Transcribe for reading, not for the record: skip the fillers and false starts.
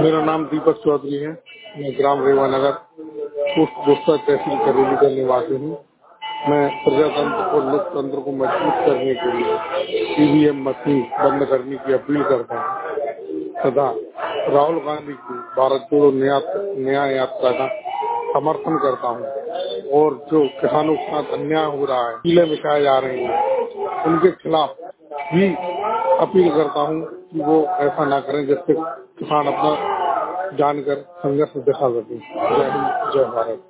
मेरा नाम दीपक चौधरी है। मैं ग्राम रेवानगर पोस्ट बुस्टर तहसील करेली का निवासी हूँ। मैं प्रजातंत्र और लोकतंत्र को मजबूत करने के लिए ईवीएम मशीन बंद करने की अपील करता हूँ तथा राहुल गांधी की भारत जोड़ो न्याय यात्रा का समर्थन करता हूँ और जो किसानों के साथ अन्याय हो रहा है, कीले मिटाए जा रहे हैं, उनके खिलाफ भी अपील करता हूँ कि वो ऐसा ना करें जिससे किसान अपना जानकर संघर्ष दिखा सके। जय हिंद, जय भारत।